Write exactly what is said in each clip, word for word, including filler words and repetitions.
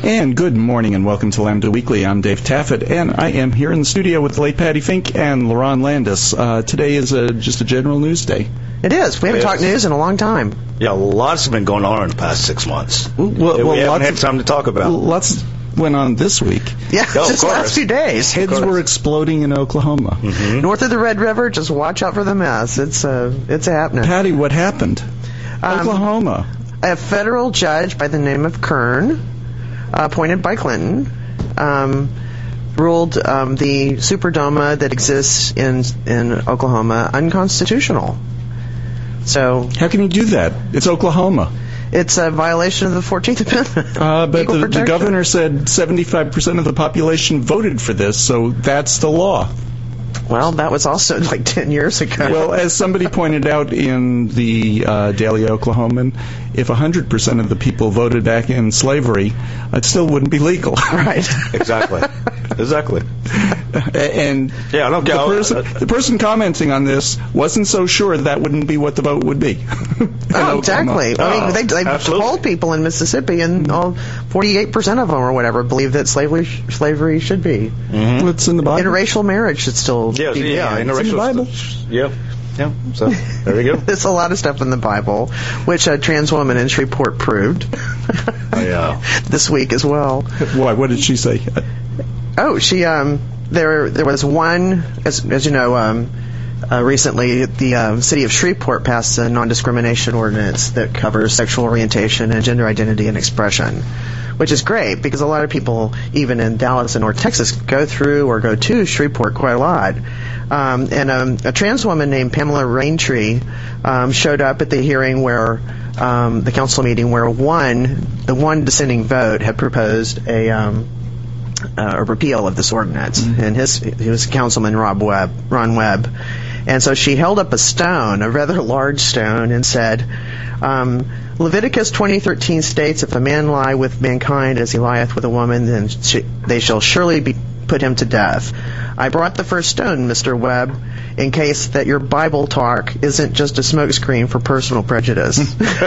And good morning and welcome to Lambda Weekly. I'm Dave Taffet, and I am here in the studio with the late Patty Fink and LaRon Landis. Uh, today is a, just a general news day. It is. We haven't It talked is. news in a long time. Yeah, lots have been going on in the past six months. Well, we well, haven't lots had of- time to talk about. Lots went on this week. Yeah, Oh, of just the last course. few days. Heads were exploding in Oklahoma. Mm-hmm. North of the Red River, just watch out for the mess. It's uh, it's happening. Patty, what happened? Um, Oklahoma. A federal judge by the name of Kern, uh, appointed by Clinton, um, ruled um, the Superdoma that exists in in Oklahoma unconstitutional. So How can you do that? It's Oklahoma. it's a violation of the fourteenth Amendment. Uh, but Equal the, the protection. governor said seventy-five percent of the population voted for this, so that's the law. Well, that was also like ten years ago. Well, as somebody pointed out in the uh, Daily Oklahoman, if one hundred percent of the people voted back in slavery, it still wouldn't be legal. right. Exactly. Exactly. And Yeah, I don't the, get person, the person commenting on this wasn't so sure that wouldn't be what the vote would be. in Oh, Oklahoma. exactly. I mean, Oh, they, they absolutely. polled people in Mississippi, and all forty-eight percent of them or whatever believe that slavery slavery should be. What's in the Bible? Interracial marriage should still Yeah, be yeah, banned. It's in the interracial. Bible. Yeah, yeah. So there you go. There's a lot of stuff in the Bible, which a trans woman in Shreveport proved Oh, yeah. this week as well. Why? What did she say? Oh, she um, there there was one, as as you know, um, uh, recently the um, city of Shreveport passed a non-discrimination ordinance that covers sexual orientation and gender identity and expression, which is great because a lot of people, even in Dallas and North Texas, go through or go to Shreveport quite a lot. Um, and um, a trans woman named Pamela Raintree um, showed up at the hearing where um, the council meeting where one the one dissenting vote had proposed a um, uh, a repeal of this ordinance, and his he was Councilman Rob Webb, Ron Webb, and so she held up a stone, a rather large stone, and said, um, "Leviticus twenty thirteen states, if a man lie with mankind as he lieth with a woman, then sh- they shall surely be put him to death. I brought the first stone, Mister Webb, in case that your Bible talk isn't just a smokescreen for personal prejudice."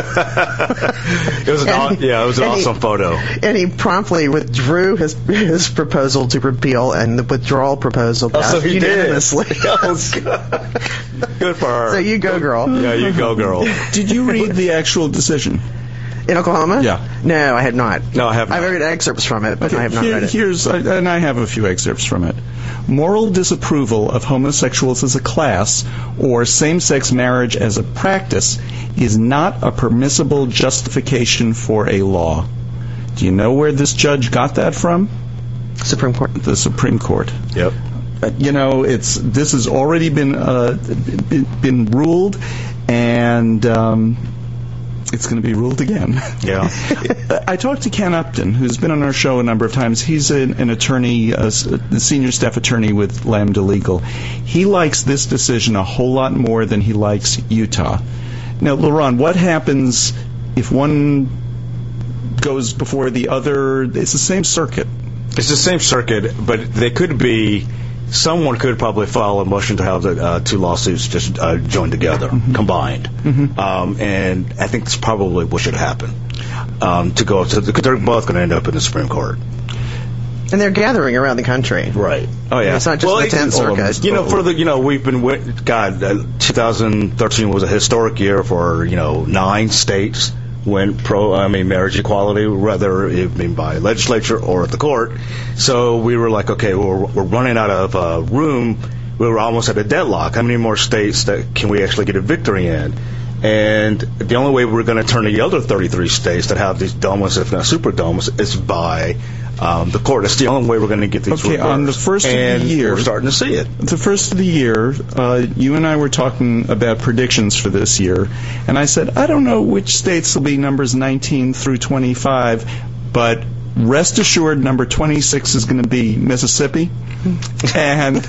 It was an And aw- he- yeah, it was an and he- awesome photo. And he promptly withdrew his his proposal to repeal, and the withdrawal proposal Oh, passed so he did. unanimously. Oh, God. Good for her. So you go, girl. Yeah, you go, girl. Did you read the actual decision? In Oklahoma? Yeah. No, I had not. No, I have not. I've read excerpts from it, but I have not Here- read it. Here's, uh, and I have a few excerpts from it. Moral disapproval of homosexuals as a class or same-sex marriage as a practice is not a permissible justification for a law. Do you know where this judge got that from? Supreme Court. The Supreme Court. Yep. Uh, You know, it's this has already been uh, been, been ruled, and um, it's going to be ruled again. Yeah. I talked to Ken Upton, who's been on our show a number of times. He's an, an attorney, a, s- a senior staff attorney with Lambda Legal. He likes this decision a whole lot more than he likes Utah. Now, LaRon, what happens if one goes before the other? It's the same circuit. It's the same circuit, but they could be. Someone could probably file a motion to have the uh, two lawsuits just uh, joined together, combined, um, and I think that's probably what should happen. Um, to go to, because they're both going to end up in the Supreme Court. And they're gathering around the country. Right. Oh yeah. It's not just the tenth all of Circuit. them. You know, for the you know we've been with God. Uh, twenty thirteen was a historic year for you know nine states went pro. I mean, marriage equality, whether it been by legislature or at the court. So we were like, okay, we're we're running out of uh, room. We were almost at a deadlock. How many more states that can we actually get a victory in? And the only way we're going to turn the other thirty-three states that have these domas, if not super domas, is by um, the court. That's the only way we're going to get these Okay, reversed. on the first of the and year- we're starting to see it. The first of the year, uh, you and I were talking about predictions for this year, and I said, I don't know which states will be numbers nineteen through twenty-five, but rest assured number twenty-six is going to be Mississippi. And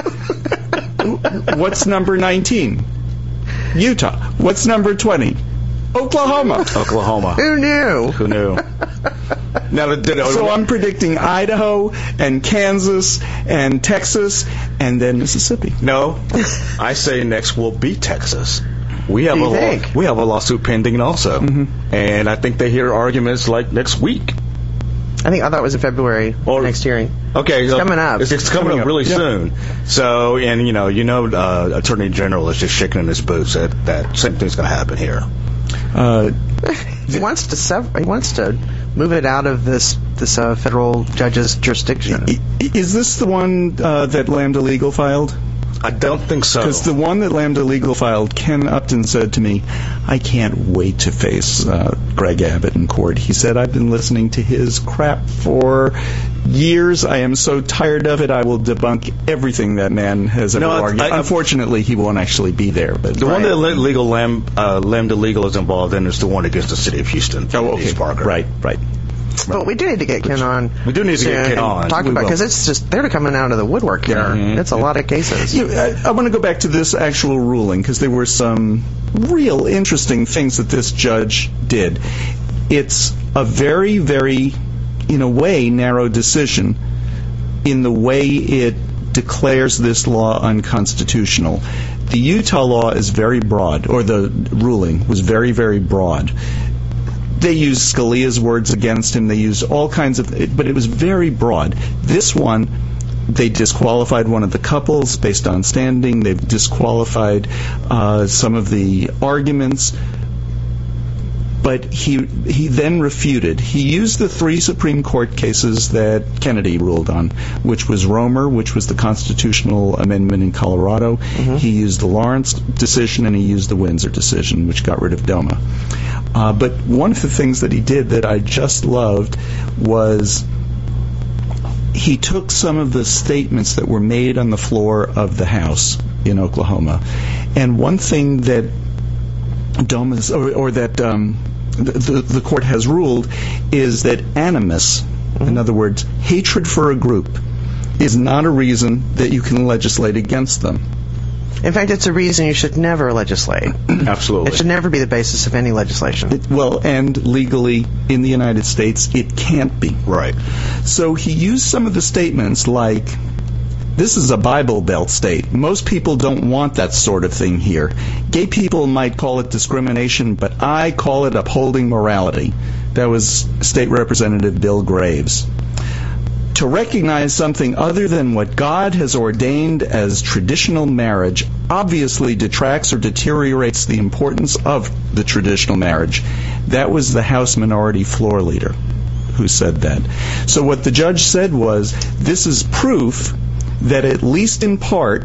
what's number nineteen? Utah. What's number twenty? Oklahoma. Oklahoma. Who knew? Who knew? Now, did, did, So I'm predicting Idaho and Kansas and Texas and then Mississippi. no, I say next will be Texas. We have Do you a law, think? we have a lawsuit pending also, and I think they hear arguments like next week. I think I thought it was in February. Or- next hearing. Okay, It's so coming up. It's, it's coming, Coming up up. really Yep. soon. So, and you know, you know, uh, Attorney General is just shaking in his boots that that same thing's going to happen here. Uh, He wants to sev- he wants to move it out of this this uh, federal judge's jurisdiction. i- is this the one uh, that Lambda Legal filed? I don't think so. Because the one that Lambda Legal filed, Ken Upton said to me, I can't wait to face uh, Greg Abbott in court. He said, I've been listening to his crap for years. I am so tired of it. I will debunk everything that man has ever No, I- argued. I- Unfortunately, he won't actually be there. But The one that Le- legal Lam, uh, Lambda Legal is involved in is the one against the city of Houston. Oh, okay. East Parker. Right, right. But we do need to get Ken on. We do need to get soon Ken and on. Talk We about will. because it's just they're coming out of the woodwork here. Mhm. It's a lot of cases. You, I, I want to go back to this actual ruling because there were some real interesting things that this judge did. It's a very, very, in a way, narrow decision in the way it declares this law unconstitutional. The Utah law is very broad, or the ruling was very, very broad. They used Scalia's words against him. They used all kinds of, but it was very broad. This one, they disqualified one of the couples based on standing. They've disqualified uh, some of the arguments. But he he then refuted. He used the three Supreme Court cases that Kennedy ruled on, which was Romer, which was the constitutional amendment in Colorado. He used the Lawrence decision, and he used the Windsor decision, which got rid of DOMA. Uh, but one of the things that he did that I just loved was he took some of the statements that were made on the floor of the House in Oklahoma. And one thing that DOMA's, or, or that um, the, the, the court has ruled is that animus, in other words, hatred for a group, is not a reason that you can legislate against them. In fact, it's a reason you should never legislate. Absolutely. It should never be the basis of any legislation. It, well, and legally in the United States, it can't be. Right. So he used some of the statements like, this is a Bible Belt state. Most people don't want that sort of thing here. Gay people might call it discrimination, but I call it upholding morality. That was State Representative Bill Graves. To recognize something other than what God has ordained as traditional marriage obviously detracts or deteriorates the importance of the traditional marriage. That was the House Minority Floor Leader who said that. So what the judge said was, this is proof that at least in part,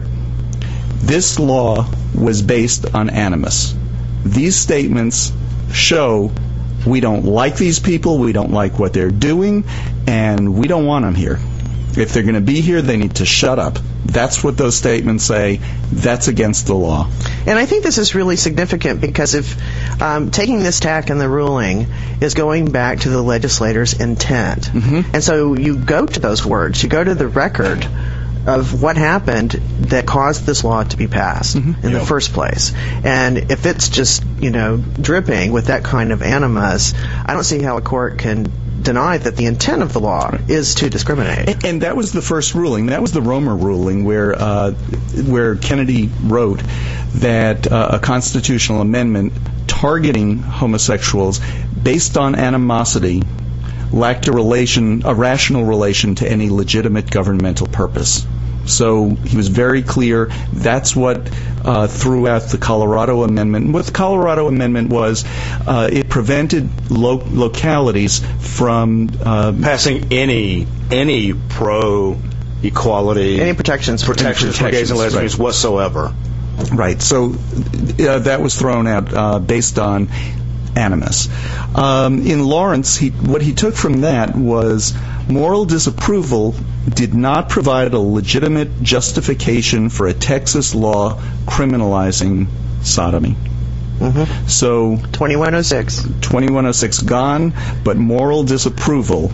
this law was based on animus. These statements show we don't like these people, we don't like what they're doing, and we don't want them here. If they're going to be here, they need to shut up. That's what those statements say. That's against the law. And I think this is really significant because if um, taking this tack in the ruling is going back to the legislator's intent. Mm-hmm. And so you go to those words, you go to the record of what happened that caused this law to be passed Mm-hmm. in Yeah. the first place. And if it's just, you know, dripping with that kind of animus, I don't see how a court can deny that the intent of the law is to discriminate. And, and that was the first ruling. That was the Romer ruling where uh, where Kennedy wrote that uh, a constitutional amendment targeting homosexuals based on animosity lacked a relation, a rational relation to any legitimate governmental purpose. So he was very clear. That's what uh, threw out the Colorado Amendment. And what the Colorado Amendment was, uh, it prevented lo- localities from uh, Passing any any pro equality Any protections for protections for gays and Protections, lesbians right. whatsoever. Right. So uh, that was thrown out uh, based on animus. Um, in Lawrence, he, what he took from that was moral disapproval did not provide a legitimate justification for a Texas law criminalizing sodomy. Mm-hmm. So twenty-one oh six. twenty-one oh six gone, but moral disapproval.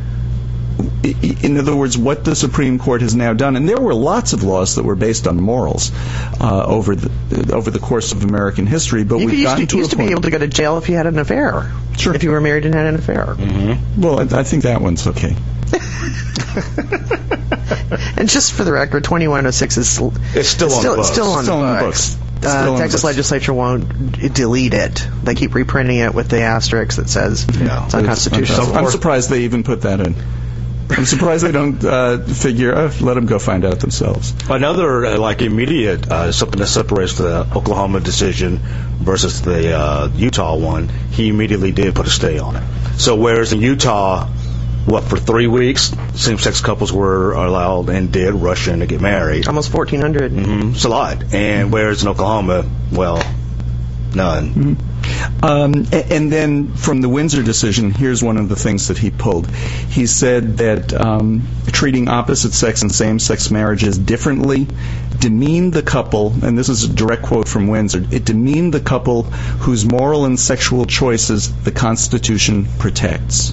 I- I- In other words, what the Supreme Court has now done, and there were lots of laws that were based on morals uh, over the over the course of American history, but You we've used, gotten to, to used a to be point. able to go to jail if you had an affair. Sure. If you were married and had an affair. Well, I, I think that one's okay. And just for the record, twenty-one oh six is It's still on the books. still on Still the in the books. books. Uh, on Texas the- legislature won't d- delete it. They keep reprinting it with the asterisk that says Yeah. it's unconstitutional. I'm surprised they even put that in. I'm surprised they don't uh, figure, uh, let them go find out themselves. Another uh, like immediate uh, something that separates the Oklahoma decision versus the uh, Utah one. He immediately did put a stay on it. So whereas in Utah, what for three weeks, same-sex couples were allowed and did rush in to get married. Almost fourteen hundred. Mm-hmm. It's a lot. And whereas in Oklahoma, well, none. Mm-hmm. Um, a- and then from the Windsor decision, here's one of the things that he pulled. He said that um, treating opposite-sex and same-sex marriages differently demeaned the couple, and this is a direct quote from Windsor, it demeaned the couple whose moral and sexual choices the Constitution protects.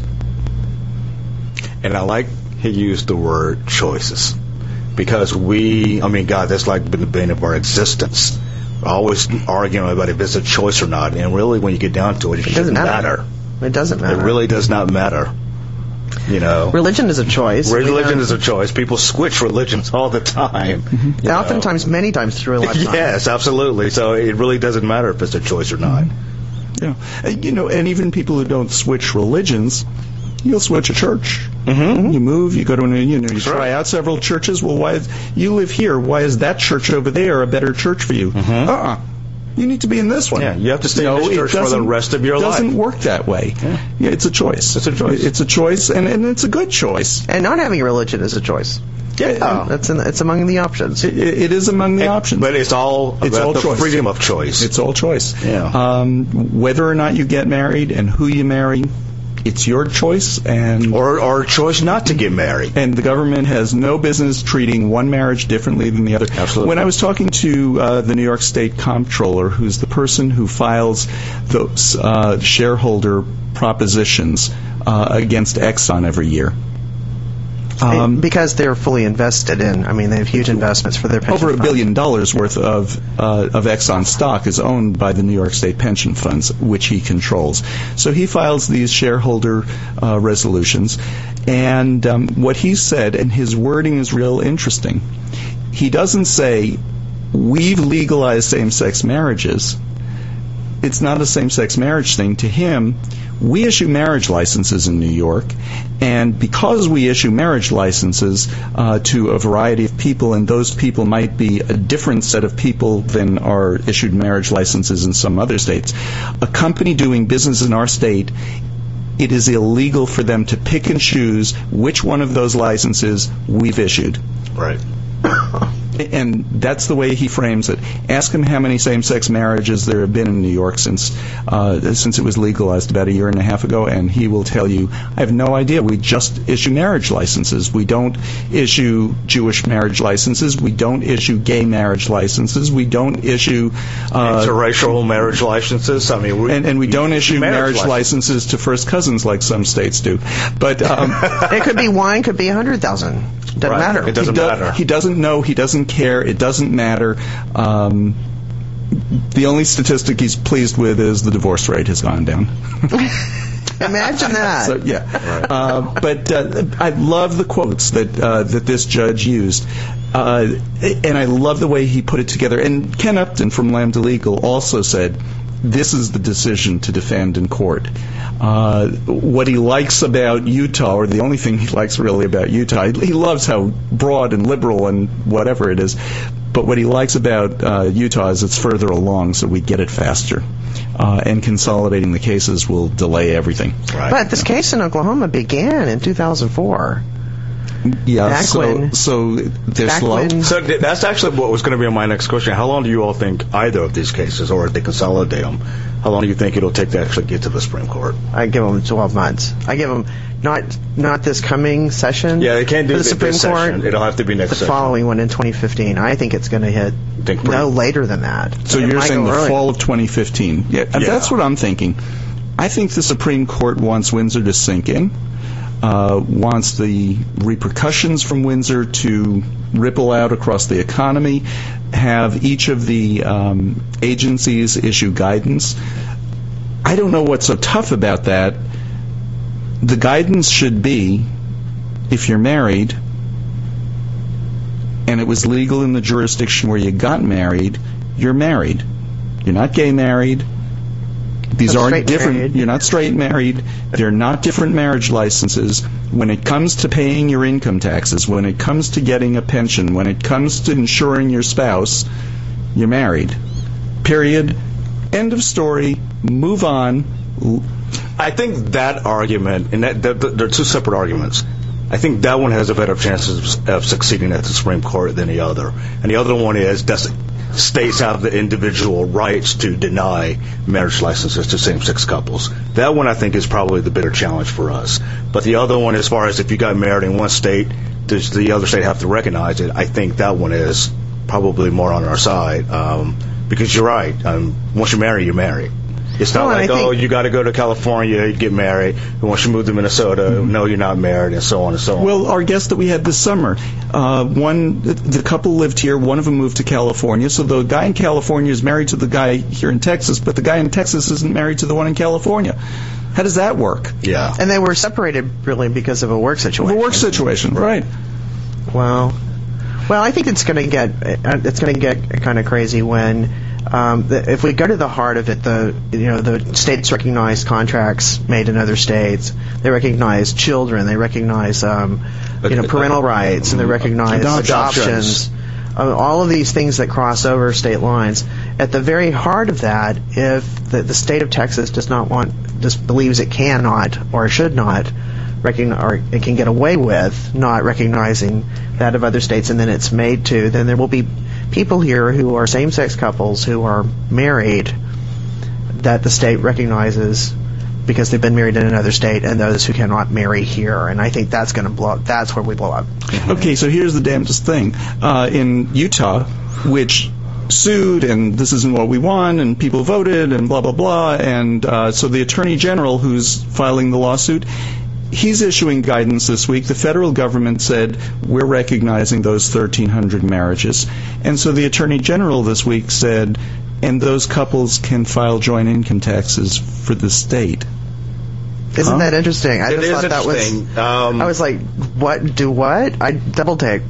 And I like he used the word choices. Because we, I mean, God, that's like been the bane of our existence. Always arguing about if it's a choice or not. And really, when you get down to it, it, It doesn't doesn't matter. matter. It doesn't matter. It really does not matter. You know, Religion is a choice. We religion don't- is a choice. People switch religions all the time. you know. Oftentimes, many times through a lifetime. Yes, absolutely. So it really doesn't matter if it's a choice or not. Yeah. Uh, You know, and even people who don't switch religions, you'll switch a church. Mm-hmm. You move, you go to, a, you know, you That's try right. out several churches. Well, why is, you live here, why is that church over there a better church for you? Mhm. Uh-uh. You need to be in this one. Yeah, you have to stay in No, this it church for the doesn't- rest of your life. It doesn't work that way. Yeah. Yeah, it's a choice. It's a choice. It's a choice, and, and it's a good choice. And not having a religion is a choice. Yeah. That's in, it's among the options. It, it is among the And- options. But it's all It's about all the choice. freedom of choice. It's all choice. Yeah. Um, whether or not you get married and who you marry, it's your choice, and or or a choice not to get married. and the government has no business treating one marriage differently than the other. Absolutely. When I was talking to uh, the New York State Comptroller, who's the person who files those uh, shareholder propositions uh, against Exxon every year, um, because they're fully invested in. I mean, they have huge investments for their pension over a fund. billion dollars worth of uh, of Exxon stock is owned by the New York State pension funds, which he controls. So he files these shareholder uh, resolutions, and um, what he said, and his wording is real interesting. He doesn't say we've legalized same-sex marriages. It's not a same-sex marriage thing. To him, we issue marriage licenses in New York, and because we issue marriage licenses uh, to a variety of people, and those people might be a different set of people than are issued marriage licenses in some other states, a company doing business in our state, it is illegal for them to pick and choose which one of those licenses we've issued. Right. And that's the way he frames it. Ask him how many same-sex marriages there have been in New York since uh, since it was legalized about a year and a half ago, and he will tell you, I have no idea. We just issue marriage licenses. We don't issue Jewish marriage licenses. We don't issue gay marriage licenses. We don't issue... Uh, Interracial marriage licenses. I mean, we, and, and we don't issue marriage, license. licenses to first cousins like some states do. But... Um, It could be one, could be a hundred thousand. Doesn't Right. matter. It doesn't he do- matter. He doesn't know. He doesn't care. It doesn't matter. Um, the only statistic he's pleased with is the divorce rate has gone down. Imagine that. So, yeah. Uh, but uh, I love the quotes that uh, that this judge used. Uh, and I love the way he put it together. And Ken Upton from Lambda Legal also said, this is the decision to defend in court. Uh, what he likes about Utah, or the only thing he likes really about Utah, he, he loves how broad and liberal and whatever it is, but what he likes about uh, Utah is it's further along, so we get it faster. Uh, and consolidating the cases will delay everything. Right. But this case in Oklahoma began in two thousand four. Yeah, Back so, when- so they're back slow. when- So th- that's actually what was going to be my next question. How long do you all think either of these cases, or if they consolidate them, how long do you think it'll take to actually get to the Supreme Court? I give them twelve months. I give them not not this coming session. Yeah, they can't do for the it Supreme this Court. session. It'll have to be next The session. following one in twenty fifteen. I think it's going to hit Think no pretty- later than that. So It you're might saying go the earlier. fall of twenty fifteen. Yeah, and Yeah. that's what I'm thinking. I think the Supreme Court wants Windsor to sink in, uh, wants the repercussions from Windsor to ripple out across the economy, have each of the um, agencies issue guidance. I don't know what's so tough about that. The guidance should be, if you're married, and it was legal in the jurisdiction where you got married, you're married. You're not gay married. These Not aren't straight different. married. You're not straight married. They're not different marriage licenses. When it comes to paying your income taxes, when it comes to getting a pension, when it comes to insuring your spouse, you're married. Period. End of story. Move on. I think that argument, and that, that, that they're two separate arguments. I think that one has a better chance of, of succeeding at the Supreme Court than the other. And the other one is, does states have the individual rights to deny marriage licenses to same-sex couples? That one, I think, is probably the bigger challenge for us. But the other one, as far as if you got married in one state, does the other state have to recognize it? I think that one is probably more on our side. Um, because you're right. Um, once you marry, you're married. It's not Well, like, I think- oh, you got to go to California, you get married, and once you move to Minnesota, no, you're not married, and so on and so on. Well, our guest that we had this summer, uh, one, the couple lived here, one of them moved to California, so the guy in California is married to the guy here in Texas, but the guy in Texas isn't married to the one in California. How does that work? yeah. And they were separated really because of a work situation. The work situation, right. Well, well, I think it's going to get uh, it's going to get kind of crazy when um, the, if we go to the heart of it, the you know the states recognize contracts made in other states. They recognize children. They recognize um, you know parental rights, and they recognize Adoptions. adoptions. Uh, all of these things that cross over state lines. At the very heart of that, if the, the state of Texas does not want, just believes it cannot or should not recognize, or it can get away with not recognizing that of other states, and then it's made to, then there will be people here who are same-sex couples who are married that the state recognizes because they've been married in another state, and those who cannot marry here. And I think that's going to blow up. That's where we blow up. Okay, so here's the damnedest thing. Uh, in Utah, which sued, and this isn't what we want, and people voted, and blah, blah, blah, and uh, so the Attorney General who's filing the lawsuit, he's issuing guidance this week. The federal government said, we're recognizing those thirteen hundred marriages. And so the Attorney General this week said, and those couples can file joint income taxes for the state. Isn't Huh? that interesting? I It just is thought that was. interesting. Um, I was like, what? Do what? I double take.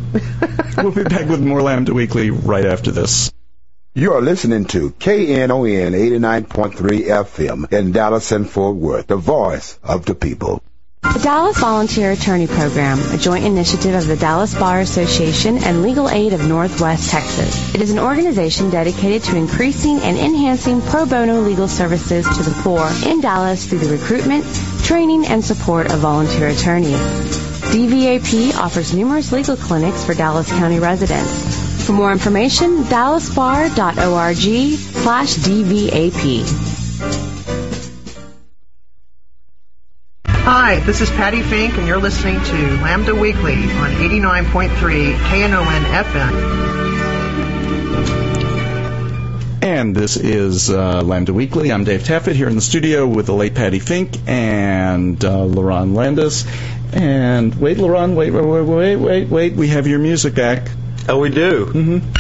We'll be back with more Lambda Weekly right after this. You are listening to K N O N eighty-nine point three F M in Dallas and Fort Worth, the voice of the people. The Dallas Volunteer Attorney Program, a joint initiative of the Dallas Bar Association and Legal Aid of Northwest Texas. It is an organization dedicated to increasing and enhancing pro bono legal services to the poor in Dallas through the recruitment, training, and support of volunteer attorneys. D V A P offers numerous legal clinics for Dallas County residents. For more information, dallasbar dot org slash D V A P. Hi, this is Patty Fink, and you're listening to Lambda Weekly on eighty-nine point three K N O N F M. And this is uh, Lambda Weekly. I'm Dave Taffet here in the studio with the late Patty Fink and uh, LaRon Landis. And wait, LaRon, wait, wait, wait, wait, wait, wait. We have your music back. oh, we do. Mm-hmm.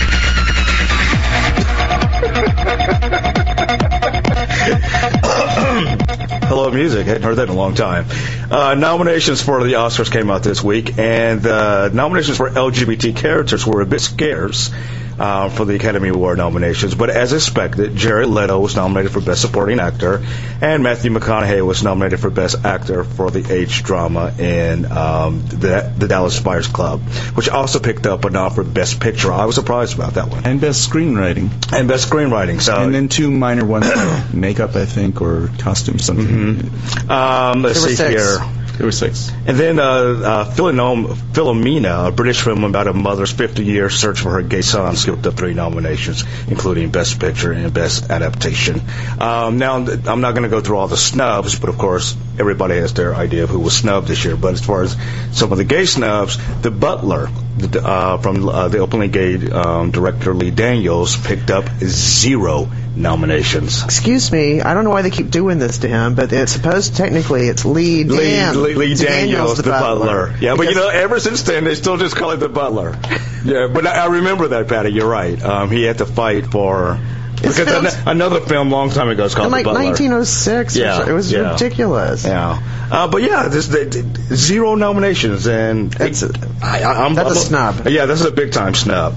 Hello, music. Hadn't heard that in a long time. Uh, nominations for the Oscars came out this week, and uh, nominations for L G B T characters were a bit scarce uh, for the Academy Award nominations. But as expected, Jared Leto was nominated for Best Supporting Actor, and Matthew McConaughey was nominated for Best Actor for the age drama in um, the, the Dallas Buyers Club, which also picked up a nod for Best Picture. I was surprised about that one. And best screenwriting. And Best Screenwriting. So. And then two minor ones, makeup, I think, or costume something. Mm-hmm. Um, let's There were see six. here. There were six. And then uh, uh, Philomena, Philomena, a British film about a mother's fifty-year search for her gay son, skipped up three nominations, including Best Picture and Best Adaptation. Um, now, I'm not going to go through all the snubs, but of course, everybody has their idea of who was snubbed this year. But as far as some of the gay snubs, The Butler, the, uh, from uh, the openly gay um, director Lee Daniels, picked up zero nominations. Excuse me, I don't know why they keep doing this to him, but it's supposed technically it's Lee Lee, Dan, Lee, Lee Daniels, the, butler. Yeah, but you know, ever since then, they still just call it the Butler. Yeah, but I, I remember that, Patty. You're right. Um, he had to fight for Because an- another film long time ago is called In like The Butler. nineteen oh six. Yeah, Or so. It was yeah. ridiculous. Yeah, uh, but yeah, this, the, the, zero nominations, and That's a- I, I, I'm, that's I'm a snub. Yeah, this is a big time snub.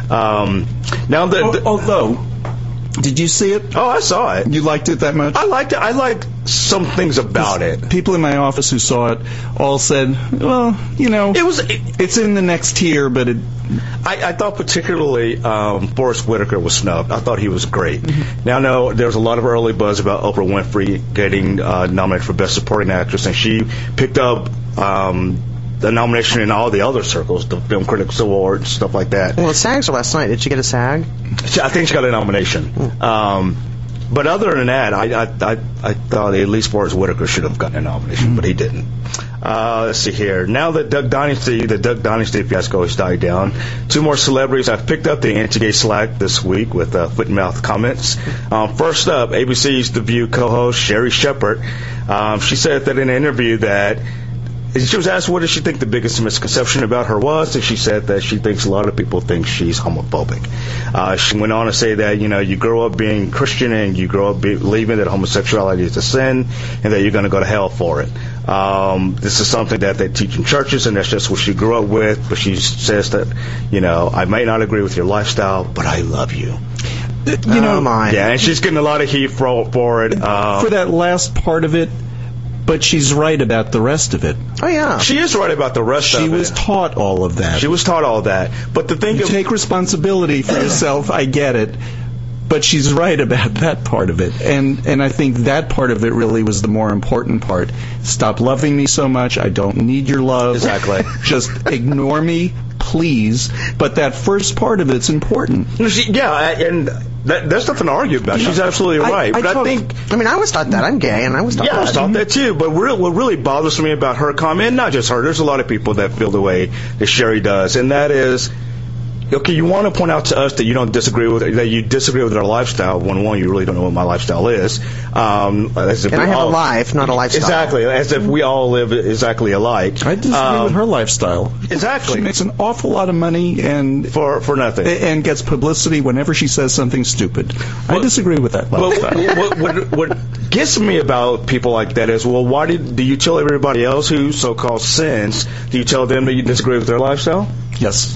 Um, now the, the Al- Although, did you see it? oh, I saw it. You liked it that much? I liked it. I liked some things about it. People in my office who saw it all said, well, you know, It was. It, it's in the next tier, but it. I, I thought particularly um, Forrest Whitaker was snubbed. I thought he was great. Mm-hmm. Now, no, there was a lot of early buzz about Oprah Winfrey getting uh, nominated for Best Supporting Actress, and she picked up um, the nomination in all the other circles, the Film Critics Award, stuff like that. Well, SAGs were last night. Did you get a SAG? She- I think she got a nomination. Um, but other than that, I, I, I, I thought at least Forrest Whitaker should have gotten a nomination, but he didn't. Uh, let's see here. Now that Duck Dynasty, the Duck Dynasty fiasco has died down, two more celebrities have picked up the anti-gay slack this week with uh, foot-and-mouth comments. Um, first up, A B C's The View co-host Sherry Shepard. Um, she said that in an interview that she was asked what does she think the biggest misconception about her was, and she said that she thinks a lot of people think she's homophobic. Uh, she went on to say that, you know, you grow up being Christian and you grow up be- believing that homosexuality is a sin and that you're going to go to hell for it. Um, this is something that they teach in churches, and that's just what she grew up with, but she says that, you know, I may not agree with your lifestyle, but I love you. You Oh, know, my. Yeah, and she's getting a lot of heat for, for it. Um, for that last part of it, but she's right about the rest of it. Oh, yeah. she is right about the rest She of was it. taught all of that. She was taught all that. But the thing You of, take responsibility for yourself, I get it. But she's right about that part of it. And and I think that part of it really was the more important part. Stop loving me so much. I don't need your love. Exactly. Just ignore me, please. But that first part of it's important. No, she, yeah, and that, there's nothing to argue about. She's absolutely I- right. I but I talk- think, I mean, I was taught that. I'm gay, and I was taught yeah, I that. was taught that too. But re- what really bothers me about her comment, not just her, there's a lot of people that feel the way that Sherry does, and that is, okay, you want to point out to us that you don't disagree with that you disagree with our lifestyle. When one, you really don't know what my lifestyle is. Um, as if And we I have all- a life, not a lifestyle. Exactly, as if we all live exactly alike. I disagree Um, with her lifestyle. Exactly. She makes an awful lot of money and for for nothing. and gets publicity whenever she says something stupid. I Well- disagree with that Well, lifestyle. what, what, what gets me about people like that is, well, why did, do you tell everybody else who so-called sins, do you tell them that you disagree with their lifestyle? Yes.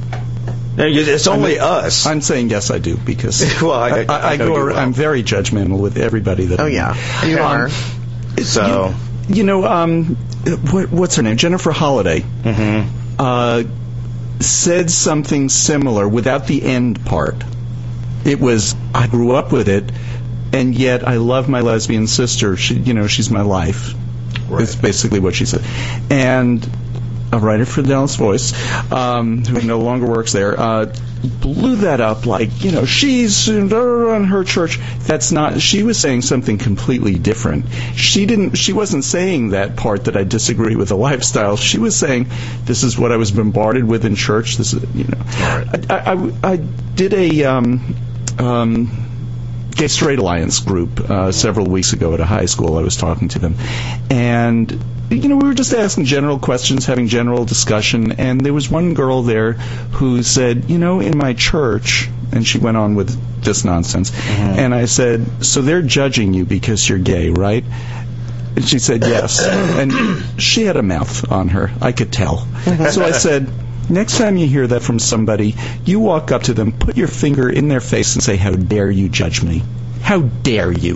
No, you- It's only us. I'm saying yes, I do, because Well, I- I, I I know go. you will. I'm very judgmental with everybody that. Oh, I meet. yeah. You Um, are. so, You, you know, um, what, what's her name? Jennifer Holliday mhm. uh, said something similar without the end part. It was, I grew up with it, and yet I love my lesbian sister. She, you know, she's my life. Right. It's basically what she said. And a writer for the Dallas Voice, um, who no longer works there, uh, blew that up like, you know, she's in her church. That's not. She was saying something completely different. She didn't. She wasn't saying that part that I disagree with the lifestyle. She was saying, this is what I was bombarded with in church. This is, you know, Right. I, I, I, I did a. Um, um, Gay Straight Alliance group uh, several weeks ago at a high school. I was talking to them, and you know we were just asking general questions, having general discussion. And there was one girl there who said, "You know, in my church," and she went on with this nonsense. Mm-hmm. And I said, "So they're judging you because you're gay, right?" And she said, "Yes." And she had a mouth on her. I could tell. So I said, next time you hear that from somebody, you walk up to them, put your finger in their face and say, "How dare you judge me? How dare you?"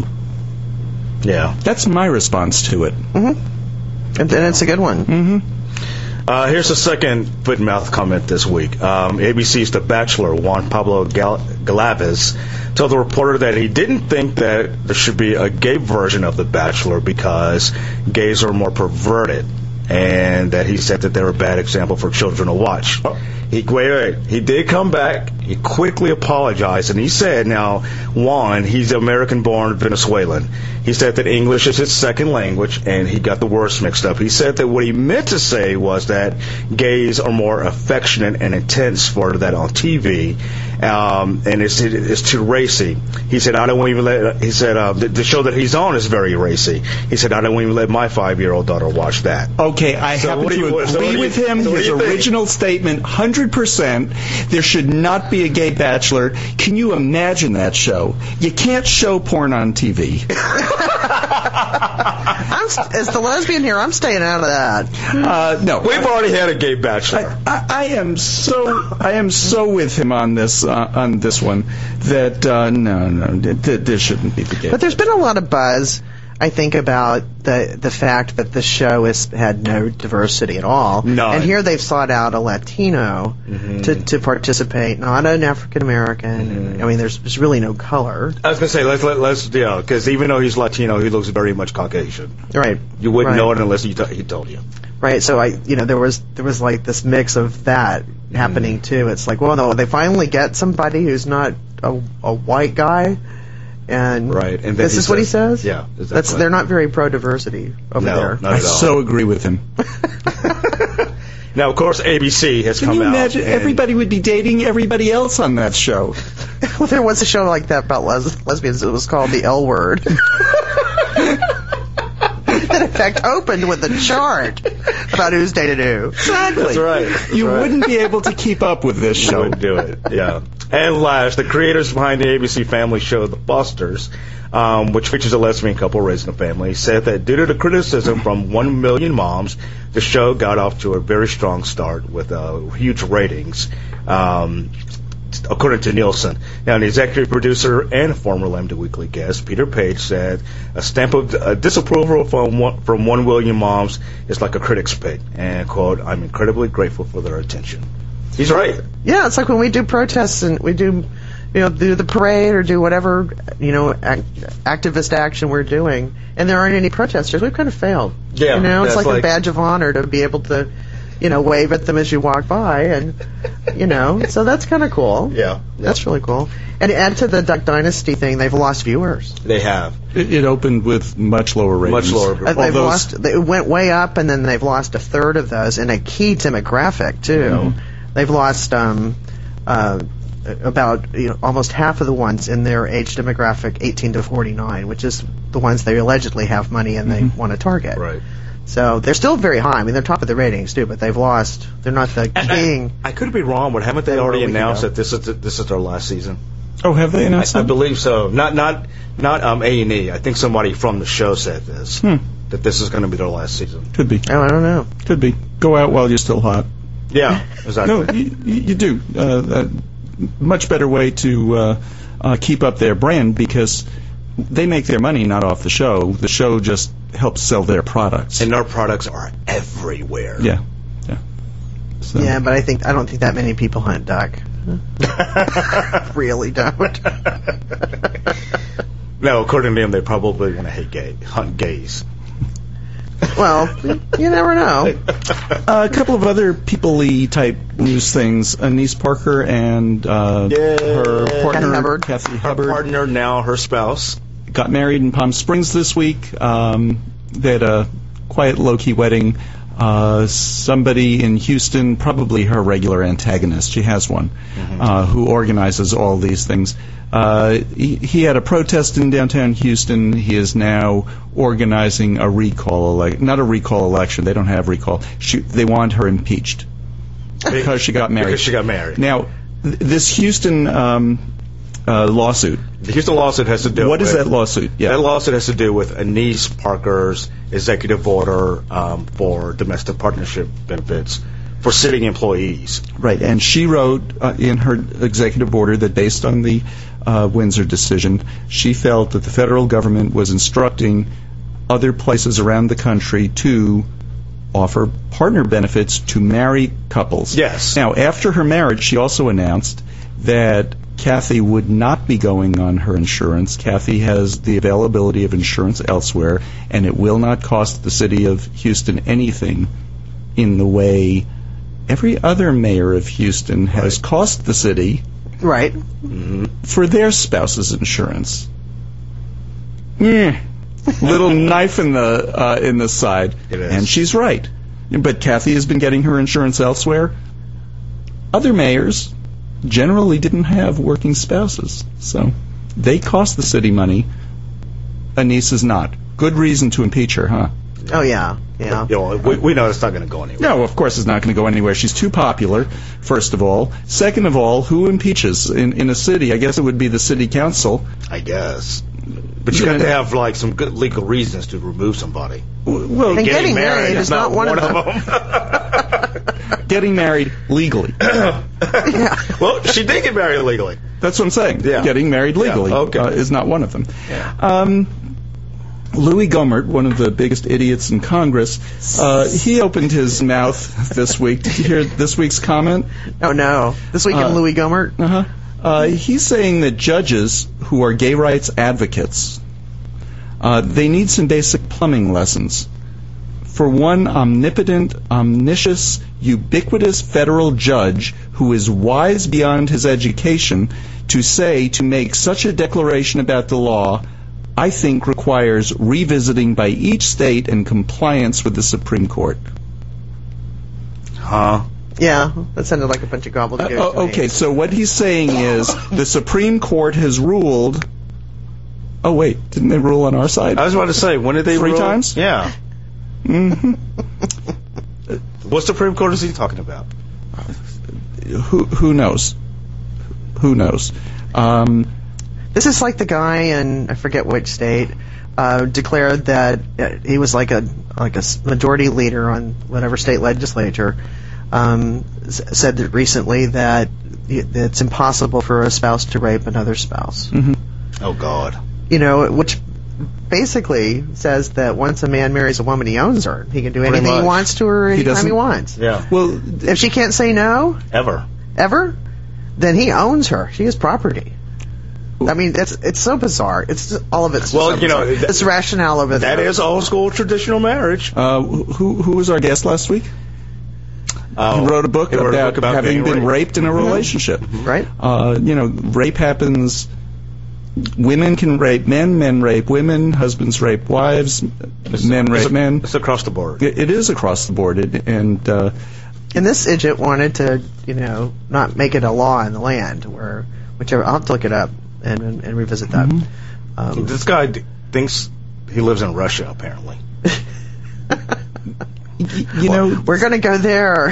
Yeah. That's my response to it. And, and it's a good one. Mm-hmm. Uh, here's a second foot and mouth comment this week. Um, A B C's The Bachelor, Juan Pablo Gal- Galaviz, told the reporter that he didn't think that there should be a gay version of The Bachelor because gays are more perverted, and that he said that they're a bad example for children to watch. He, wait, wait, he did come back. He quickly apologized, and he said, now, Juan, he's American-born Venezuelan. He said that English is his second language, and he got the words mixed up. He said that what he meant to say was that gays are more affectionate and intense for that on T V, um, and it's, it's too racy. He said, I don't even let, he said, uh, the, the show that he's on is very racy. He said, I don't even let my five-year-old daughter watch that. Okay, I So happen what do to you- agree so what do you- with him. so what do His you think? original statement, one hundred percent. There should not be be a gay bachelor. Can you imagine that show? You can't show porn on T V. I'm, as the lesbian here, I'm staying out of that. Uh, no, We've already had a gay bachelor. I, I, I am so I am so with him on this uh, on this one that uh, no no th- th- this shouldn't be the gay. But there's been a lot of buzz, I think, about the the fact that the show has had no diversity at all. None. And here they've sought out a Latino Mm-hmm. to, to participate, not an African American. Mm-hmm. I mean, there's, there's really no color. I was gonna say let's let, let's yeah, because even though he's Latino, he looks very much Caucasian. Right. You wouldn't right. know it unless he, t- he told you. Right. So I, you know, there was there was like this mix of that happening too. It's like, well, no, they finally get somebody who's not a, a white guy. And Right, and then this he is what he says- says. yeah, exactly. That's they're not very pro diversity over No, there. not I at all. so agree with him. Now, of course, A B C has Can come you out. imagine? and- Everybody would be dating everybody else on that show. Well, there was a show like that about les- lesbians. It was called The L Word. That, in fact, opened with a chart about who's dated who. Exactly. That's right. That's You right. wouldn't be able to keep up with this You show. wouldn't do it. Yeah. And last, the creators behind the A B C family show The Fosters, um, which features a lesbian couple raising a family, said that due to the criticism from one million moms, the show got off to a very strong start with uh, huge ratings. Um, According to Nielsen. Now, the executive producer and former Lambda Weekly guest, Peter Page, said a stamp of uh, disapproval from one, from one William moms is like a critic's pick. And, quote, I'm incredibly grateful for their attention. He's right. Yeah, it's like when we do protests and we do, you know, do the parade or do whatever, you know, act, activist action we're doing, and there aren't any protesters. We've kind of failed. Yeah, you know, it's that's like, like- a badge of honor to be able to, you know, wave at them as you walk by, and you know, so that's kind of cool. Yeah. That's really cool. And add to the Duck Dynasty thing, they've lost viewers. They have. It, it opened with much lower ratings. Much lower. Uh, All they've those- lost. They went way up, and then they've lost a third of those in a key demographic too. Mm-hmm. They've lost um, uh, about you know almost half of the ones in their age demographic, eighteen to forty-nine, which is the ones they allegedly have money and they want to target. Right. So they're still very high. I mean, they're top of the ratings too, but they've lost. They're not the king. I, I could be wrong, but haven't they They were already a week announced ago. that this is this is their last season? Oh, have they announced I that? believe so. Not not not um A and E. I think somebody from the show said this. Hmm. That this is going to be their last season. Could be. Oh, I don't know. Could be. Go out while you're still hot. Yeah, exactly. No, you, you do. Uh, uh, much better way to uh, uh, keep up their brand because they make their money not off the show. The show just helps sell their products. And their products are everywhere. yeah, yeah. So, Yeah, but I think I don't think that many people hunt duck. Really don't. No, according to them, they probably want to hate gay, hunt gays. Well, you never know. Uh, a couple of other people-y type news things. Anise Parker and uh, Yay. her partner Kathy Hubbard. Kathy Her Hubbard partner, now her spouse. got married in Palm Springs this week. Um, they had a quiet, low-key wedding. Uh, somebody in Houston, probably her regular antagonist, she has one, uh, who organizes all these things. Uh, he, he had a protest in downtown Houston. He is now organizing a recall election. Not a recall election. They don't have recall. She, they want her impeached because she got married. Because she got married. Now, th- this Houston um, uh, lawsuit, The Houston lawsuit has to do what with... is that lawsuit? Yeah. That lawsuit has to do with Anise Parker's executive order um, for domestic partnership benefits for sitting employees. Right, and she wrote uh, in her executive order that based on the uh, Windsor decision, she felt that the federal government was instructing other places around the country to offer partner benefits to married couples. Yes. Now, after her marriage, she also announced that Kathy would not be going on her insurance. Kathy has the availability of insurance elsewhere, and it will not cost the city of Houston anything in the way every other mayor of Houston has cost the city Right. for their spouse's insurance. Mm. Little knife in the uh, in the side, It is. and she's right. But Kathy has been getting her insurance elsewhere. Other mayors generally didn't have working spouses, so they cost the city money. Anise is not. Good reason to impeach her, huh? Oh yeah, yeah. You know, we, we know it's not going to go anywhere. No, of course it's not going to go anywhere. She's too popular, first of all. Second of all, who impeaches in, in a city? I guess it would be the city council. I guess. But you got to have like some good legal reasons to remove somebody. Well, And getting, getting married, married is is not, not one one of of them. getting married legally. Yeah. Well, she did get married illegally. That's what I'm saying. Yeah. Getting married legally Yeah, okay. uh, is not one of them. Yeah. Um, Louis Gohmert, one of the biggest idiots in Congress, uh, he opened his mouth this week. Did you hear this week's comment? Oh no. This week Uh, in Louis Gohmert. Uh-huh. Uh, he's saying that judges who are gay rights advocates, uh, they need some basic plumbing lessons. For one omnipotent, omniscious, ubiquitous federal judge who is wise beyond his education to say, to make such a declaration about the law, I think requires revisiting by each state and compliance with the Supreme Court. Huh? Yeah, that sounded like a bunch of gobbledygook. Uh, to me. okay, so what he's saying is the Supreme Court has ruled. Oh wait, didn't they rule on our side? I was about to say, when did they Three rule? times? Yeah. hmm What Supreme Court is he talking about? Who who knows? Who knows? Um, This is like the guy in I forget which state uh, declared that uh, he was like a like a s- majority leader on whatever state legislature. Um, s- said that recently that y- it's impossible for a spouse to rape another spouse. mhm. Oh, God. You know, which basically says that once a man marries a woman, he owns her. He can do Pretty anything much. he wants to her anytime he, doesn't- wants. Yeah. Well, If she can't say no Ever. ever, then he owns her. She is property. I mean, it's it's so bizarre. It's just, all of it's Well, so you know, bizarre. that- it's rationale over there. That is old school traditional marriage. uh, who who was our guest last week? Uh, He wrote a book he wrote a about, book about having being been raped. raped in a relationship. right. Uh, you know, rape happens. Women can rape men, men rape women, husbands rape wives, men rape It's, men. it's across the board. It, it is across the board, it, and uh, And this idiot wanted to, you know, not make it a law in the land, where whichever. I'll have to look it up and and, and revisit that. Mhm. Um, This guy d- thinks he lives in Russia, apparently. y- you know, we're gonna go there.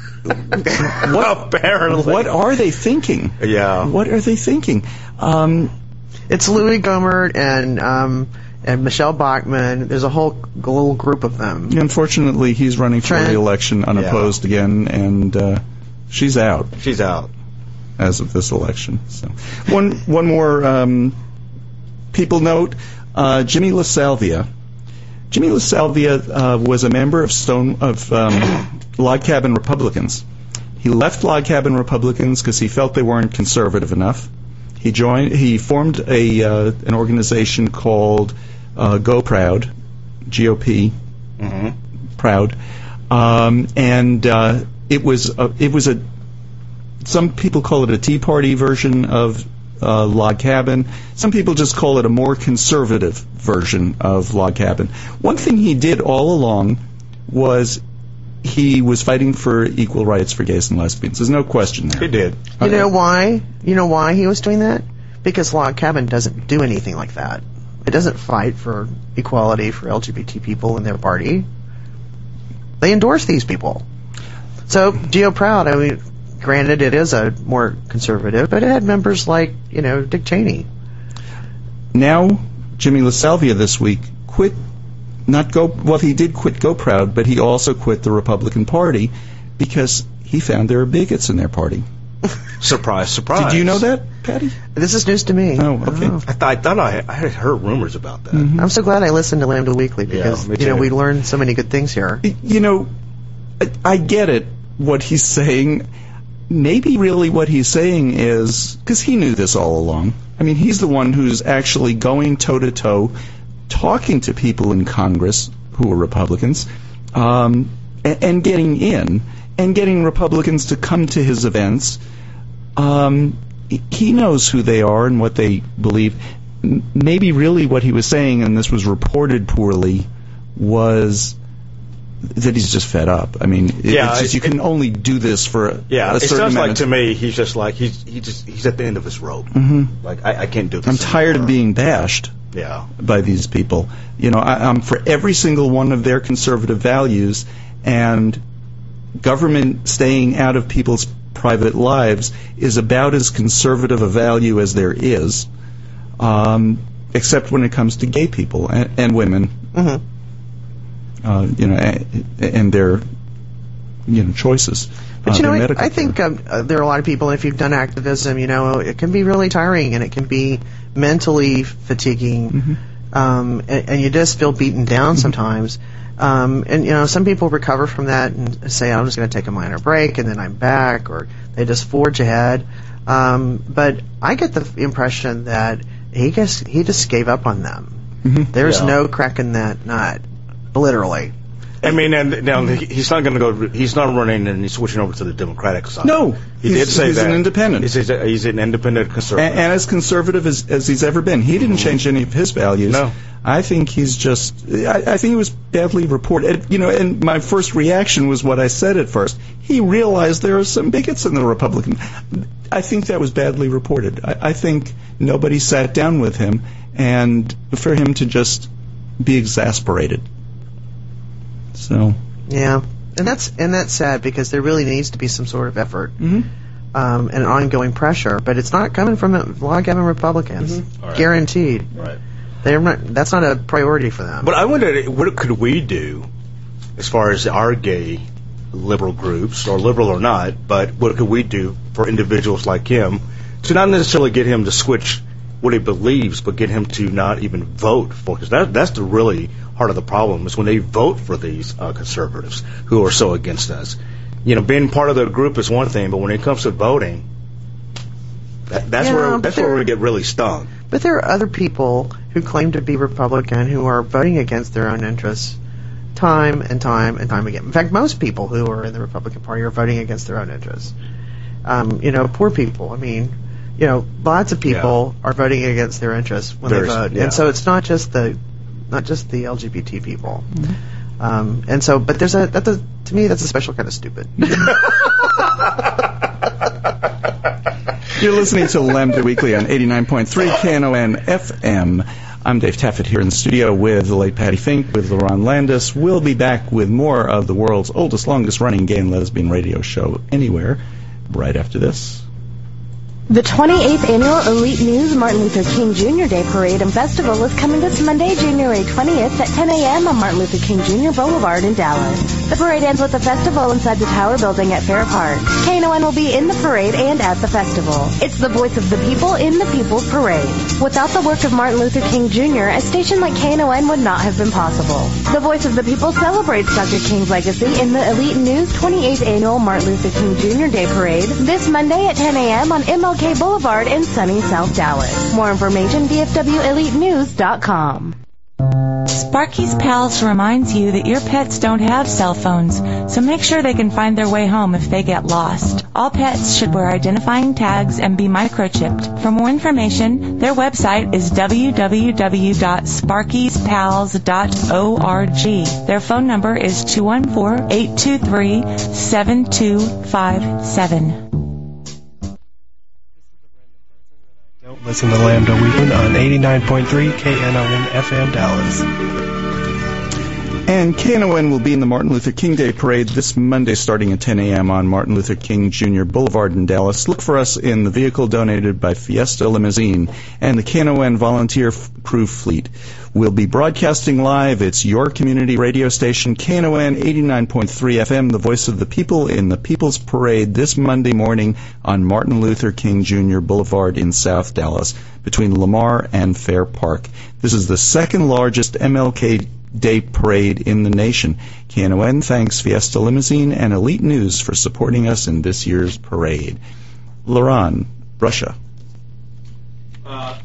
apparently. what are they thinking? Yeah. What are they thinking? Um, It's Louis Gohmert and um, and Michelle Bachmann. There's a whole g- little group of them. unfortunately, he's running for Trent. re-election unopposed again, and uh, she's out She's out. as of this election. So, one one more um, people note: uh, Jimmy LaSalvia. Jimmy LaSalvia uh, was a member of Stone of um, Log Cabin Republicans. He left Log Cabin Republicans because he felt they weren't conservative enough. He joined. He formed a uh, an organization called uh, Go Proud, G O P, Mm-hmm. Proud, um, and uh, it was a, it was a. Some people call it a Tea Party version of uh, Log Cabin. Some people just call it a more conservative version of Log Cabin. One thing he did all along was he was fighting for equal rights for gays and lesbians. There's no question there. He did. You know why? You know why he was doing that? Because Log Cabin doesn't do anything like that. It doesn't fight for equality for L G B T people in their party. They endorse these people. So Geo Proud, I mean, granted it is a more conservative, but it had members like, you know, Dick Cheney. Now, Jimmy LaSalvia this week quit, not Go, well, he did quit Go Proud, but he also quit the Republican Party because he found there are bigots in their party. Surprise, surprise. Did you know that, Patty? This is news to me. Oh, okay. Oh. I, th- I thought I, I had heard rumors about that. Mm-hmm. I'm so glad I listened to Lambda Weekly because, me you know, too. we learned so many good things here. You know, I, I get it, what he's saying. Maybe really what he's saying is, because he knew this all along, I mean, he's the one who's actually going toe-to-toe, talking to people in Congress who are Republicans, um, and, and getting in, and getting Republicans to come to his events. Um, he knows who they are and what they believe. M- Maybe really what he was saying, and this was reported poorly, was that he's just fed up. I mean, it, Yeah, it's just, you it- can only do this for a, Yeah, a it certain sounds amount like of to me he's just like he's he just he's at the end of his rope. Mhm. Like I, I can't do this. I'm tired of anymore. being bashed. Yeah. by these people. You know, I, I'm for every single one of their conservative values, and government staying out of people's private lives is about as conservative a value as there is, um, except when it comes to gay people and, and women. Mm-hmm. Uh, you know, and, and their you know choices. But uh, you know, their I, medical I think care. um, uh, there are a lot of people, and if you've done activism, you know, it can be really tiring and it can be mentally fatiguing, Mm-hmm. um, and, and you just feel beaten down sometimes. Um, and you know, some people recover from that and say, "I'm just going to take a minor break, and then I'm back," or they just forge ahead. Um, but I get the impression that he just he just gave up on them. Mm-hmm. There's Yeah. no cracking that nut, literally. I mean, and now he- he's not going to go. He's not running and he's switching over to the Democratic side. No, he he's- did say he's that. an independent. He's, he's, a, he's an independent conservative. and, and as conservative as, as he's ever been. He didn't change any of his values. No. I think he's just. I, I think he was badly reported. You know, and my first reaction was what I said at first. He realized there are some bigots in the Republican. I think that was badly reported. I, I think nobody sat down with him, and for him to just be exasperated. So. Yeah, and that's and that's sad because there really needs to be some sort of effort Mm-hmm. um, and ongoing pressure, but it's not coming from a lot of Government Republicans, All right. guaranteed. Right. They're not. That's not a priority for them. But I wondered, what could we do as far as our gay liberal groups, or liberal or not, but what could we do for individuals like him to not necessarily get him to switch what he believes, but get him to not even vote for, because that, that's the really heart of the problem, is when they vote for these uh, conservatives who are so against us. You know, being part of the group is one thing, but when it comes to voting, that, that's Yeah, where but that's where there- we get really stung. But there are other people who claim to be Republican who are voting against their own interests time and time and time again. In fact, most people who are in the Republican Party are voting against their own interests. Um, you know, poor people. I mean, you know, lots of people are voting against their interests when Very- they vote, yeah. and so it's not just the not just the L G B T people. Um, and so, but there's a that's a to me that's a special kind of stupid. You're listening to Lambda Weekly on eighty-nine point three K N O N F M. I'm Dave Taffet here in the studio with the late Patty Fink, with LaRon Landis. We'll be back with more of the world's oldest, longest-running gay and lesbian radio show anywhere right after this. The twenty-eighth Annual Elite News Martin Luther King Junior Day Parade and Festival is coming this Monday, January twentieth at ten a.m. on Martin Luther King Junior Boulevard in Dallas. The parade ends with a festival inside the Tower Building at Fair Park. K N O N will be in the parade and at the festival. It's the voice of the people in the People's Parade. Without the work of Martin Luther King Junior, a station like K N O N would not have been possible. The voice of the people celebrates Doctor King's legacy in the Elite News twenty-eighth Annual Martin Luther King Junior Day Parade this Monday at ten a.m. on M L K Boulevard in sunny South Dallas. More information, D F W elite news dot com. Sparky's Pals reminds you that your pets don't have cell phones, so make sure they can find their way home if they get lost. All pets should wear identifying tags and be microchipped. For more information, their website is w w w dot sparkys pals dot org. Their phone number is two one four, eight two three, seven two five seven. Don't listen to Lambda Weekend on eighty-nine point three K N O N F M Dallas. And K N O N will be in the Martin Luther King Day Parade this Monday starting at ten a.m. on Martin Luther King Junior Boulevard in Dallas. Look for us in the vehicle donated by Fiesta Limousine and the K N O N volunteer f- crew fleet. We'll be broadcasting live. It's your community radio station, K N O N eighty-nine point three F M, the voice of the people in the People's Parade this Monday morning on Martin Luther King Junior Boulevard in South Dallas between Lamar and Fair Park. This is the second largest M L K Day Parade in the nation. K N O N thanks Fiesta Limousine and Elite News for supporting us in this year's parade. LaRon, Russia. Uh,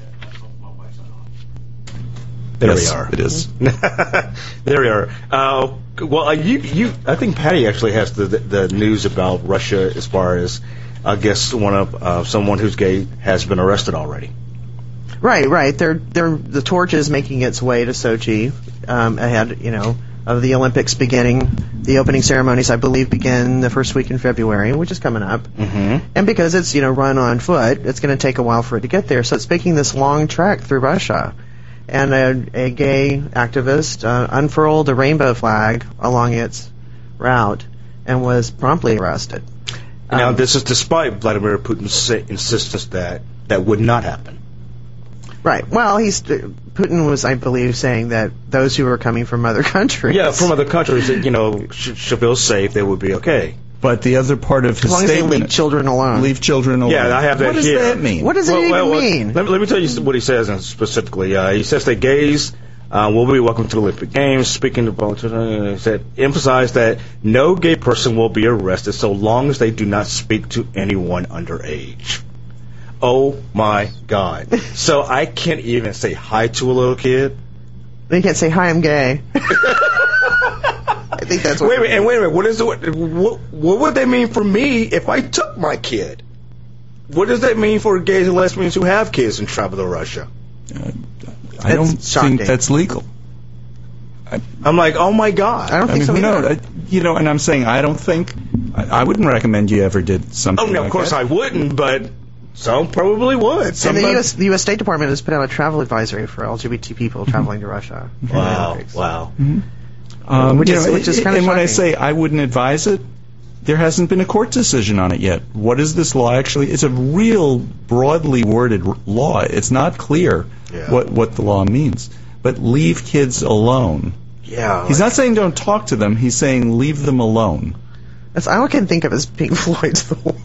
There Yes, we are. It is. There we are. Uh, well, uh, you, you, I think Patty actually has the, the the news about Russia as far as, I guess, one of uh, someone who's gay has been arrested already. Right, right. They're, they're, the torch is making its way to Sochi um, ahead, you know, of the Olympics beginning. The opening ceremonies, I believe, begin the first week in February, which is coming up. Mm-hmm. And because it's, you know, run on foot, it's going to take a while for it to get there. So it's making this long trek through Russia. and a, a gay activist uh, unfurled a rainbow flag along its route and was promptly arrested. Now, Um, this is despite Vladimir Putin's say, insistence that that would not happen. Right. Well, he's Putin was, I believe, saying that those who were coming from other countries. Yeah, from other countries that, you know, should, should feel safe, they would be okay. But the other part of his as long as they statement, leave children alone. leave children alone. Yeah, I have that What does here. that mean? What does it Well, even well, well, mean? Let, me- let me tell you what he says specifically. Uh, he says that gays uh, will be welcome to the Olympic Games. Speaking about, uh, he said, emphasize that no gay person will be arrested so long as they do not speak to anyone underage. Oh my God! So I can't even say hi to a little kid. They can't say, hi, I'm gay. I think that's what... Wait a minute, and wait a minute. What is the, what, what would that mean for me if I took my kid? What does that mean for gays and lesbians who have kids and travel to Russia? Uh, I don't shocking. think that's legal. I'm like, oh my God. I don't I think mean, so no, either. uh, you know, and I'm saying I don't think, I, I wouldn't recommend you ever did something Oh, no, like of course that. I wouldn't, but some probably would. And Some the U S, the U S State Department has put out a travel advisory for L G B T people traveling to Russia. for the Wow, Olympics. wow. Um, Which you is- know, which is and kinda when I shocking. say I wouldn't advise it, there hasn't been a court decision on it yet. What is this law actually? It's a real broadly worded r- law. It's not clear Yeah. what, what the law means. But leave kids alone. Yeah. He's not saying don't talk to them. He's saying leave them alone. That's all I can think of as Pink Floyd's The Wall.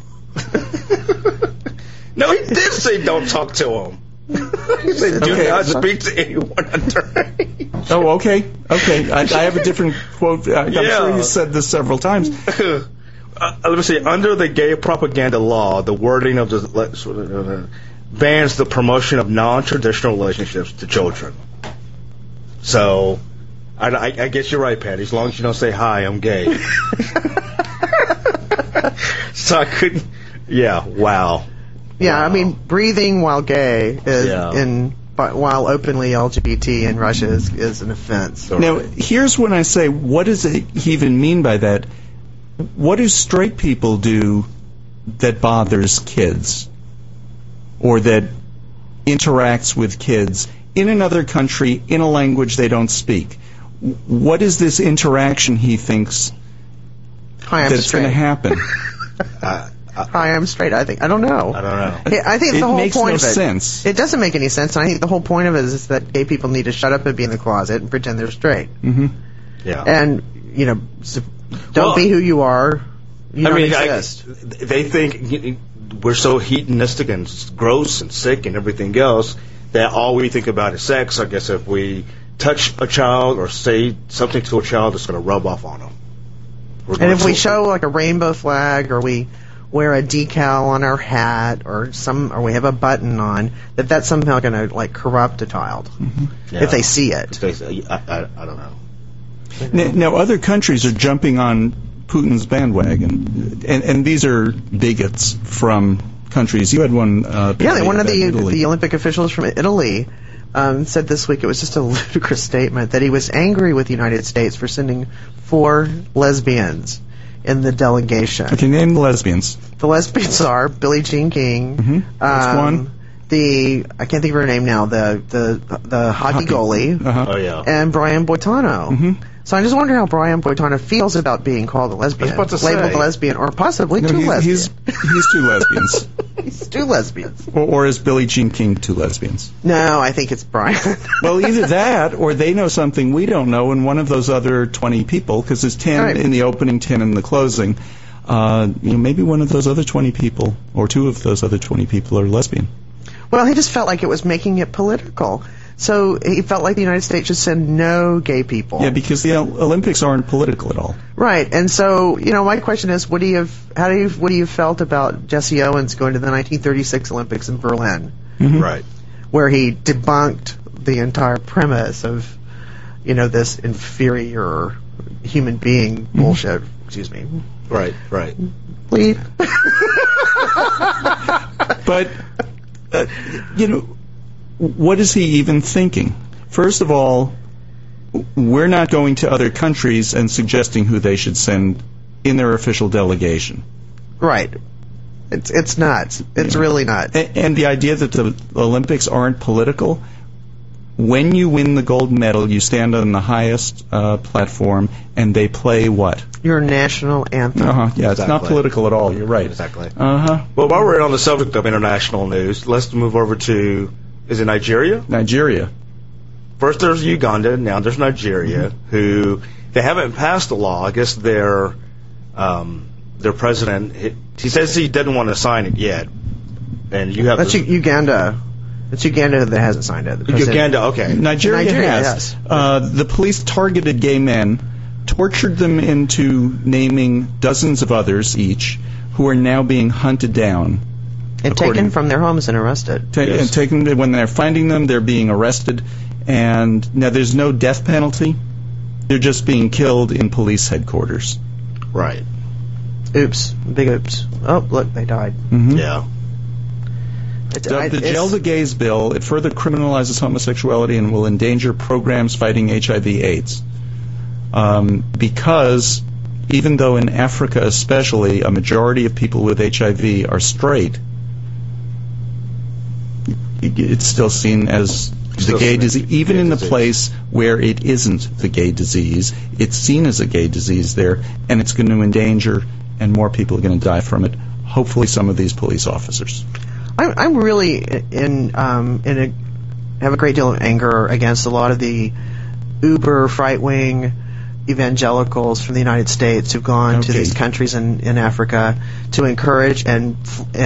No, he did say don't talk to him. He said do Okay. not speak to anyone underage. Oh, okay, okay. I, I have a different quote. I, I'm Yeah. sure you said this several times. Uh, let me see. Under the gay propaganda law, the wording of the uh, bans the promotion of non-traditional relationships to children. So, I, I, I guess you're right, Patty. As long as you don't say hi, I'm gay. So I couldn't. Yeah. Wow. Yeah, I Wow. mean, breathing while gay is Yeah. in but while openly L G B T in Russia is, is an offense. Now, here's when I say, what does it he even mean by that? What do straight people do that bothers kids or that interacts with kids in another country in a language they don't speak? What is this interaction he thinks Hi, I'm that's going to straight. happen? Uh, Hi, I'm straight. I think I don't know. I don't know. Yeah, I think It the whole makes point no of it, sense. It doesn't make any sense, and I think the whole point of it is that gay people need to shut up and be in the closet and pretend they're straight. hmm Yeah. And you know, s- don't Well, be who you are. You I don't mean, I, exist. they think we're so hedonistic and gross and sick and everything else that all we think about is sex. I guess if we touch a child or say something to a child, it's going to rub off on them. We're And going if we to- show like a rainbow flag, or we wear a decal on our hat, or some, or we have a button on, that that's somehow going to like corrupt a child Yeah. if they see it. They say- I, I, I don't know. Now, now, other countries are jumping on Putin's bandwagon, and, and these are bigots from countries. You had one. Uh, Yeah, one of about the Italy. the Olympic officials from Italy um, said this week it was just a ludicrous statement that he was angry with the United States for sending four lesbians in the delegation. Okay, name the lesbians. The lesbians are Billie Jean King. Mhm. That's um, one. The I can't think of her name now. The the the hockey, Hockey. goalie Uh-huh. Oh, yeah. and Brian Boitano. Mhm. So I just wonder how Brian Boitano feels about being called a lesbian, I was about to labeled say. a lesbian, or possibly No, two he's, lesbians. he's he's two lesbians, He's two lesbians. or, or is Billie Jean King two lesbians? No, I think it's Brian. Well, either that, or they know something we don't know, and one of those other twenty people, because there's ten Right. in the opening, ten in the closing. Uh, you know, maybe one of those other twenty people, or two of those other twenty people, are lesbian. Well, he just felt like it was making it political. So he felt like the United States should send no gay people. Yeah, because the Ol- Olympics aren't political at all. Right. And so, you know, my question is, what do you have, how do you, what do you felt about Jesse Owens going to the nineteen thirty-six Olympics in Berlin, Mhm. Right. where he debunked the entire premise of, you know, this inferior human being bullshit. Excuse me. Right. Right. Please. But, uh, you know, what is he even thinking? First of all, we're not going to other countries and suggesting who they should send in their official delegation. Right. It's it's nuts. It's Yeah. really nuts. A- And the idea that the Olympics aren't political, When you win the gold medal, you stand on the highest uh, platform, and they play what? Your national anthem. Uh-huh. Yeah, it's not Exactly. political at all. You're right. Exactly. Uh-huh. Well, while we're on the subject of international news, let's move over to, is it Nigeria? Nigeria. First there's Uganda, now there's Nigeria, Mm-hmm. who, they haven't passed a law. I guess their, um, their president, he, he says he doesn't want to sign it yet. And you have That's to, U- Uganda. It's Uganda that hasn't signed it. The president- Uganda, okay. Nigeria, Nigeria, has. yes. Uh, the police targeted gay men, tortured them into naming dozens of others each, who are now being hunted down. and according- taken from their homes and arrested. Ta- Yes. and taken when they're finding them, they're being arrested, and now there's no death penalty. They're just being killed in police headquarters. Right. Oops, big oops. Oh, look, they died. Mhm. Yeah. It, The, I- the it's- Jail the Gays bill, it further criminalizes homosexuality and will endanger programs fighting H I V AIDS. Um, because even though in Africa especially a majority of people with H I V are straight, it- it's still seen as the Still gay seen as disease. a Even gay in the disease. place where it isn't the gay disease, it's seen as a gay disease there, and it's going to endanger, and more people are going to die from it. Hopefully some of these police officers. I'm, I'm really in um, in a have a great deal of anger against a lot of the uber right wing evangelicals from the United States who've gone to Okay. these countries in, in Africa to encourage and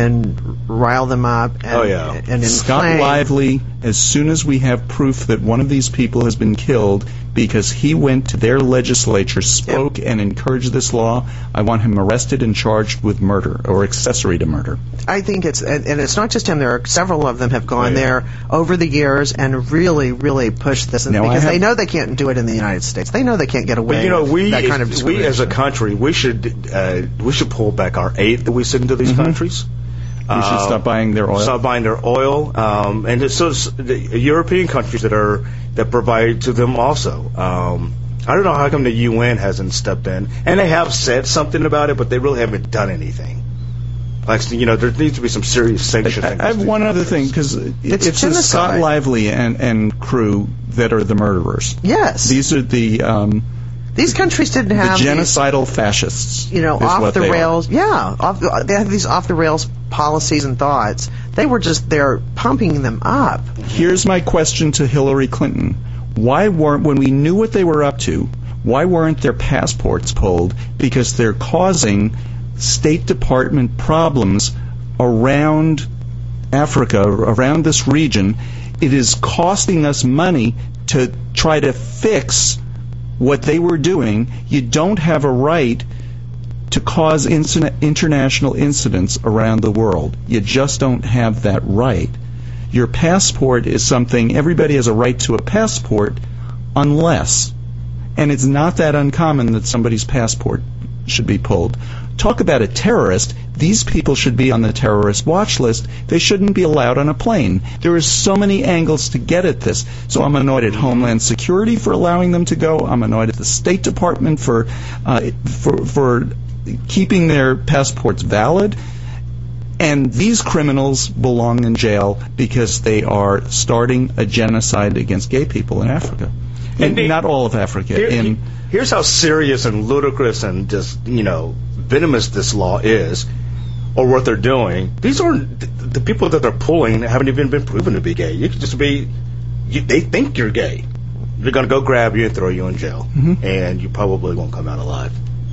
and rile them up and, Oh, yeah. and Scott inflame. Lively, as soon as we have proof that one of these people has been killed because he went to their legislature, spoke, and encouraged this law, I want him arrested and charged with murder or accessory to murder. I think it's and, and it's not just him. There are several of them have gone Oh, yeah. there over the years and really, really pushed this, and Now, I because have- they know they can't do it in the United States. They know they can't get away But you know, with we that kind of we discrimination. as a country, we should uh, we should pull back our aid that we send to these countries. We should Uh, stop buying their oil. Stop buying their oil, um, and it's, so it's the European countries that are that provide to them also. Um, I don't know how come the U N hasn't stepped in, and they have said something about it, but they really haven't done anything. Like you know, there needs to be some serious sanctions. I, I have one other thing, because it, It's it's the Scott genocide. Lively and, and crew that are the murderers. yes, These are the um, these countries didn't the have these, genocidal fascists. you know, is off what the they are. rails. Yeah, off the, they have these off the rails policies and thoughts. They were just they're pumping them up. Here's my question to Hillary Clinton. Why weren't, when we knew what they were up to, why weren't their passports pulled? Because they're causing State Department problems around Africa, around this region. It is costing us money to try to fix what they were doing. You don't have a right to cause incident, international incidents around the world. You just don't have that right. Your passport is something, everybody has a right to a passport unless, and it's not that uncommon that somebody's passport should be pulled. Talk about a terrorist. These people should be on the terrorist watch list. They shouldn't be allowed on a plane. There are so many angles to get at this. So I'm annoyed at Homeland Security for allowing them to go. I'm annoyed at the State Department for uh, for for keeping their passports valid. And these criminals belong in jail because they are starting a genocide against gay people in Africa. And Indeed. not all of Africa. Here- in here's how serious and ludicrous and just you know venomous this law is, or what they're doing. These aren't the, the people that they're pulling haven't even been proven to be gay. You could just be, you, they think you're gay. They're gonna go grab you and throw you in jail, Mhm. and you probably won't come out alive.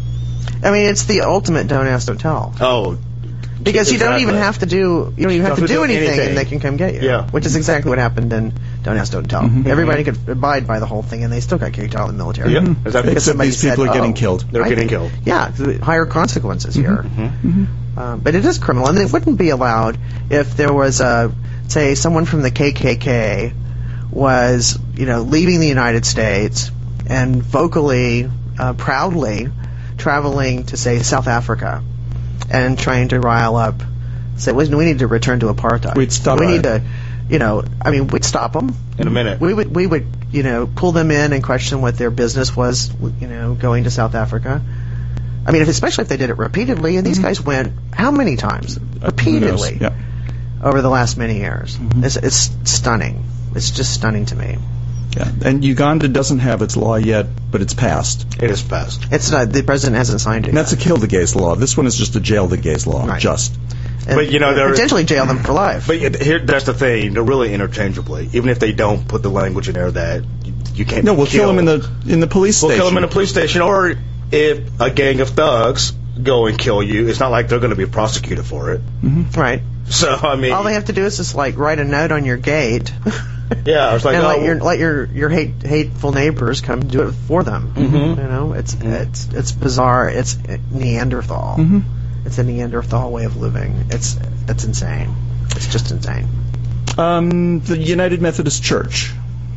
I mean, it's the ultimate don't ask, don't tell. Oh, Because you don't even exactly. have to do you don't even have Don't to do do anything, anything. and they can come get you. Yeah. Which is exactly what happened in Don't Ask, Don't Tell. Mhm. Everybody could abide by the whole thing, and they still got kicked out of the military. Yep, Mhm. exactly. Because Except somebody these people said, are getting "Oh, killed. They're I getting think- killed. Yeah, 'cause higher consequences here. Mhm. Um, but it is criminal, and it wouldn't be allowed if there was a, say, someone from the K K K was, you know, leaving the United States and vocally, uh, proudly traveling to, say, South Africa and trying to rile up, say, we we need to return to apartheid. We'd stop We it. need to, you know, I mean, we'd stop them. In a minute. We would, we would, you know, pull them in and question what their business was, you know, going to South Africa. I mean, if, especially if they did it repeatedly, and these guys went how many times? Repeatedly Yeah. over the last many years. Mhm. It's, it's stunning. It's just stunning to me. Yeah. And Uganda doesn't have its law yet, but it's passed. It is passed. It's not. The president hasn't signed it. And that's a kill the gays law. This one is just a jail the gays law. Right. Just. And But, you know, there- potentially jail them for life. But yet, here, that's the thing. They're really interchangeably. Even if they don't put the language in there that you, you can't. No, be we'll kill killed. them in the in the police We'll station. kill them in a police station, or if a gang of thugs go and kill you, it's not like they're going to be prosecuted for it. Right. So I mean, All they have to do is just like write a note on your gate. yeah, it's like and oh, let your let your your hate, hateful neighbors come do it for them. Mhm. You know, it's it's it's bizarre. It's Neanderthal. Mhm. It's a Neanderthal way of living. It's it's insane. It's just insane. Um, the United Methodist Church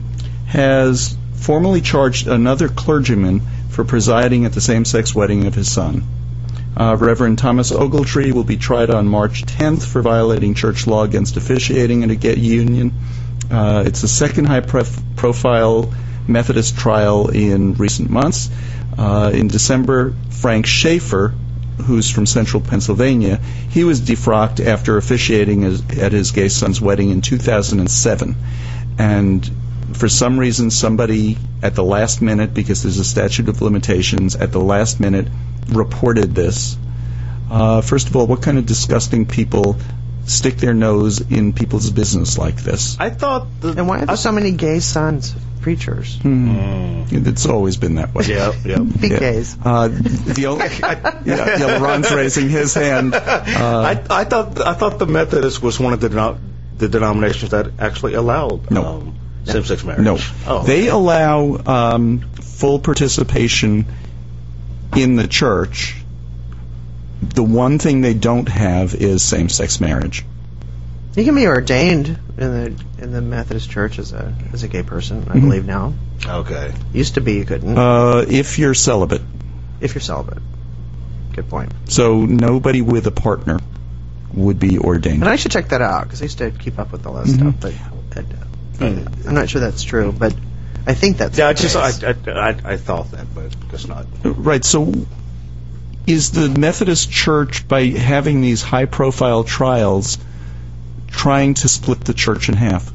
has formally charged another clergyman for presiding at the same-sex wedding of his son. Uh, Reverend Thomas Ogletree will be tried on March tenth for violating church law against officiating at a gay union. Uh, it's the second high-profile Methodist trial in recent months. Uh, in December, Frank Schaefer, who's from central Pennsylvania, he was defrocked after officiating as, at his gay son's wedding in two thousand seven. And for some reason, somebody at the last minute, because there's a statute of limitations, at the last minute reported this. Uh, first of all, what kind of disgusting people stick their nose in people's business like this? I thought. The, And why are there so many gay sons of preachers? Hmm. It's always been that way. Yeah, yeah. Big Yeah. gays. Uh, the only, yeah, yeah, Ron's raising his hand. Uh, I, I thought I thought the Methodist was one of the denom- the denominations that actually allowed No. um, same-sex marriage. No. Oh. They allow um, full participation in the church. The one thing they don't have is same-sex marriage. You can be ordained in the in the Methodist Church as a as a gay person, I believe now. Okay. Used to be you couldn't Uh, if you're celibate. if you're celibate. Good point. So nobody with a partner would be ordained. And I should check that out because I used to keep up with all that Mhm. stuff, but uh, I'm not sure that's true. But I think that's Yeah, I the just case. I, I, I, I thought that, but it's not. Right, so is the Methodist Church, by having these high-profile trials, trying to split the church in half?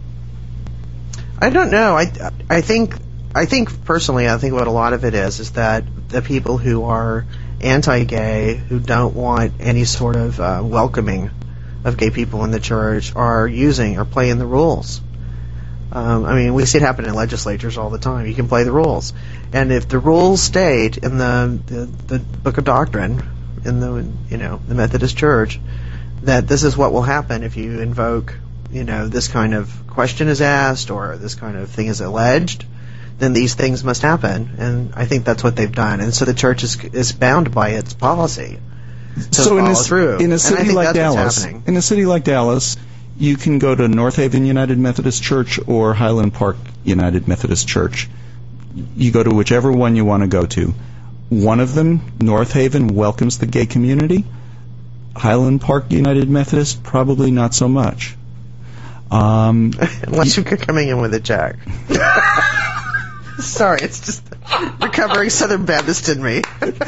I don't know. I I think I think personally, I think what a lot of it is is that the people who are anti-gay, who don't want any sort of uh, welcoming of gay people in the church, are using or playing the rules. Um, I mean, we see it happen in legislatures all the time. You can play the rules, and if the rules state in the the, the Book of Doctrine, in the you know the Methodist Church, that this is what will happen if you invoke, you know, this kind of question is asked or this kind of thing is alleged, then these things must happen. And I think that's what they've done. And so the church is is bound by its policy to So in follow a, through. in And a I city think like that's what's Dallas, happening. in a city like Dallas, you can go to North Haven United Methodist Church or Highland Park United Methodist Church. You go to whichever one you want to go to. One of them, North Haven, welcomes the gay community. Highland Park United Methodist, probably not so much. Um, Unless you're coming in with a check. Sorry, it's just recovering Southern Baptist in me.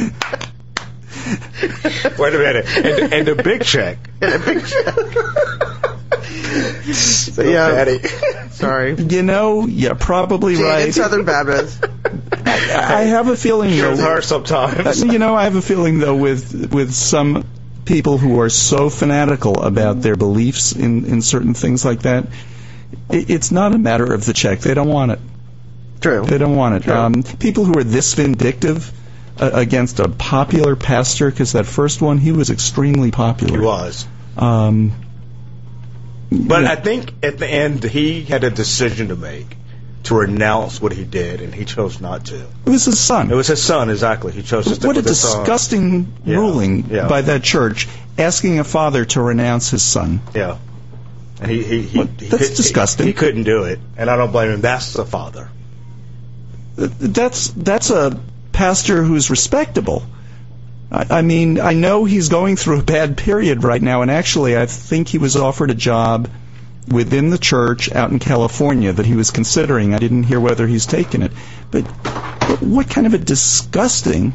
Wait a minute, and, and a big check. And a big check. So, yeah, sorry. you know, you're probably See, right. in Southern Baptist. I have a feeling, It's though, hard sometimes. you know, I have a feeling, though, with with some people who are so fanatical about their beliefs in, in certain things like that, it, it's not a matter of the check. They don't want it. True. They don't want it. Um, people who are this vindictive uh, against a popular pastor, because that first one, he was extremely popular. He was. Um, But yeah. I think at the end he had a decision to make to renounce what he did, and he chose not to. It was his son. It was his son, exactly. He chose to stick What a with his son. disgusting Yeah, ruling yeah. by that church, asking a father to renounce his son. Yeah. And he, he, he, What? he That's could- disgusting. He, he couldn't do it, and I don't blame him. That's the father. That's that's a pastor who's respectable. I, I mean, I know he's going through a bad period right now, and actually, I think he was offered a job within the church out in California that he was considering. I didn't hear whether he's taken it, but, but what kind of a disgusting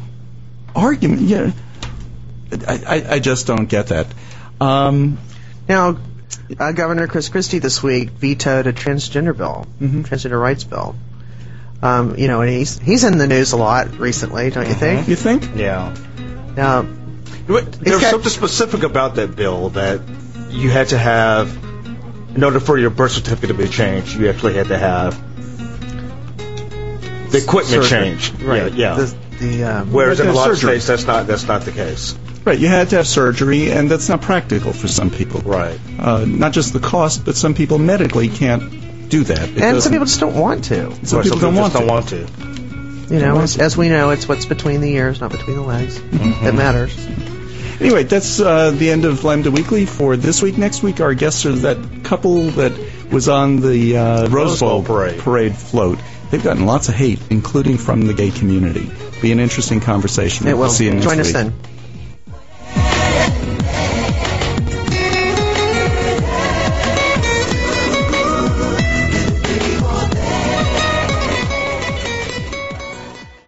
argument? Yeah, I, I, I just don't get that. Um, Now, Uh, Governor Chris Christie this week vetoed a transgender bill, Mhm. transgender rights bill. Um, you know, and he's he's in the news a lot recently, don't you think? You think? Yeah. Now, But There's got- something specific about that bill that you had to have, in order for your birth certificate to be changed, you actually had to have the equipment surgery. changed. Right. Yeah. yeah. The, the um, Whereas in a Like a lot of surgery. states, that's not that's not the case. Right, you had to have surgery, and that's not practical for some people. Right. Uh, not just the cost, but some people medically can't do that. It and doesn't- some people just don't want to. some Right, people don't want just to. don't want to. You know, want as, to. as we know, it's what's between the ears, not between the legs, that matters. Anyway, that's uh, the end of Lambda Weekly for this week. Next week, our guests are that couple that was on the uh, Rose Bowl parade. parade float. They've gotten lots of hate, including from the gay community. Be an interesting conversation. It will. See you next Join us week. then.